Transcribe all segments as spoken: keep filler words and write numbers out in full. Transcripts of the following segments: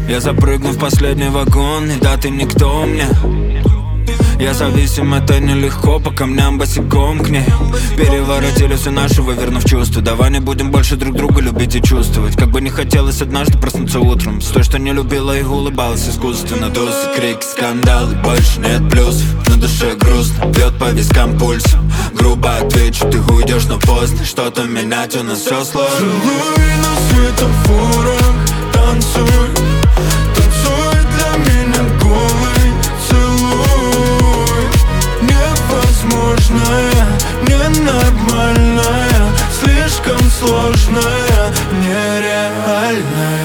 Я запрыгну в последний вагон, и да, ты никто мне. Я зависим, это нелегко, по камням босиком к ней. Переворотили все наши, вывернув чувства. Давай не будем больше друг друга любить и чувствовать. Как бы не хотелось однажды проснуться утром с той, что не любила и улыбалась искусственно. Досы, крики, скандалы, больше нет плюсов. На душе грустно, бьет по вискам пульсом. Грубо отвечу, ты уйдешь, но поздно. Что-то менять, у нас все сложно. Целуй на светофорах, танцуй. Танцуй для меня голый, целуй. Невозможное, ненормальное, слишком сложное, нереальное.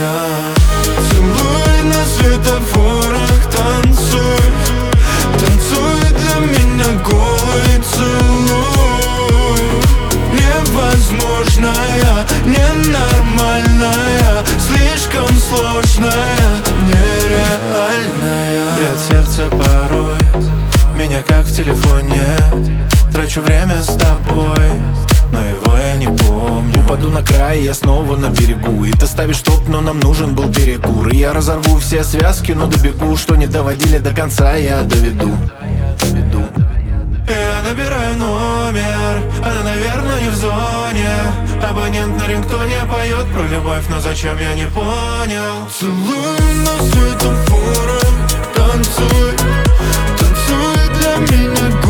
Целуй на светофорах, танцуй. Танцуй для меня голый, целуй. Невозможное, ненормальное, слишком сложное, нереальное. Бьет сердце порой, меня как в телефоне. Трачу время с тобой, но его я не помню. Упаду на край, я снова на берегу. И ты ставишь стоп, но нам нужен был перекур. И я разорву все связки, но добегу. Что не доводили до конца, я доведу, доведу. Я набираю номер, она, наверное, не в зоне. Абонент на рингтоне поет про любовь, но зачем, я не понял. Целуй на светофорах, танцуй. Танцуй для меня